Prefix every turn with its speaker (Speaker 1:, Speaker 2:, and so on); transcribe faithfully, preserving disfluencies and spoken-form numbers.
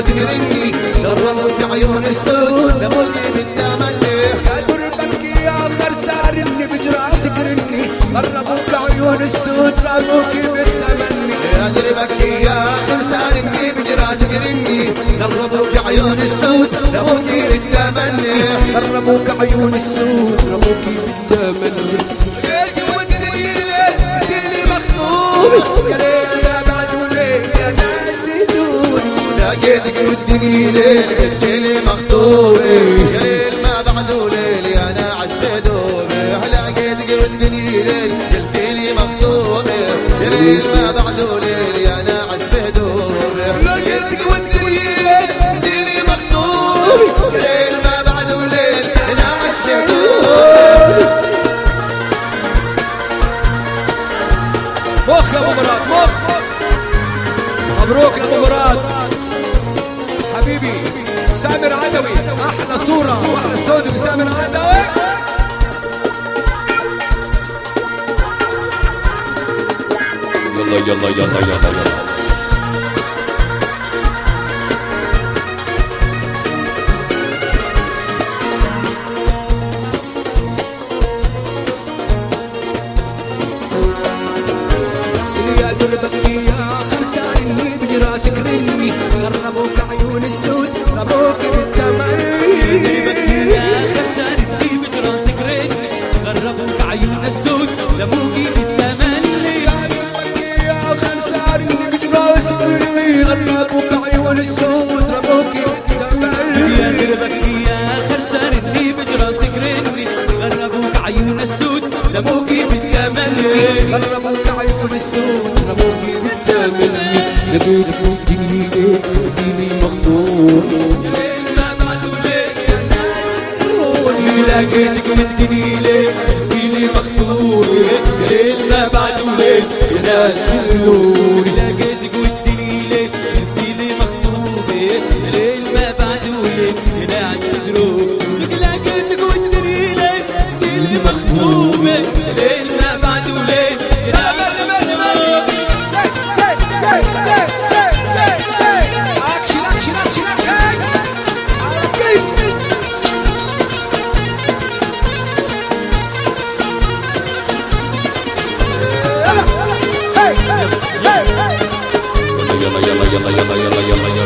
Speaker 1: سكرني غربوك عيون السود لموتي بالتمني
Speaker 2: يا دربك يا خرسان اللي بجرى سكرني غربوك عيون السود رموك بالتمني
Speaker 1: يا دربك يا خرسان اللي بجرى سكرني غربوك عيون السود لموتي بالتمني
Speaker 2: غربوك عيون السود رموك بالتمني يا ليل ما بعد وليل يا ناس بدوني
Speaker 1: لقيتك ودني ليل قلت لي مخطوبي يا ليل ما بعد وليل يا ناعس بدوبي لقيتك ودني ليل قلت لي مخطوبي يا ليل ما بعد وليل يا ناعس بدوبي
Speaker 2: لقيتك ودني ليل
Speaker 1: قلت لي مخطوبي يا ليل ما بعد وليل يا ناعس بدوبي
Speaker 2: مخ يا ابو مراد مخ مبروك يا ابو مراد حبيبي سامر عدوي احلى صوره واحلى استوديو لسامر عدوي
Speaker 3: يلا يلا يلا يلا يلا
Speaker 2: يا دربك يا خرسان اللي بجرى سكرني غربوك عيون السود رموك بالتمني
Speaker 4: يا خرسان اللي بجرى سكرني غربوك عيون السود لموكي بالتمني
Speaker 2: يا دربك يا خرسان اللي بجرى سكرني غربوك عيون السود رموك بالتمني
Speaker 4: يا دربك يا خرسان اللي بجرى سكرني غربوك عيون السود لموكي بالتمني
Speaker 2: غربوك عيون السود رموك بالتمني لقيتك ودني ليل ودني مخطوب
Speaker 4: ليل ما بعد وليل يا ناس
Speaker 2: لقيتك ودني ليل ودني مخطوب ليل ما بعد وليل يا ناس بدوني
Speaker 4: لقيتك ودني ليل ودني مخطوبة ليل ما بعد وليل يا ناس بدروب لقيتك ودني ليل ودني مخطوبة ليل ما بعد وليل يا ناس
Speaker 2: اكشن اكشن اكشن اكشن على كيف
Speaker 3: يلا يلا يلا يلا يلا يلا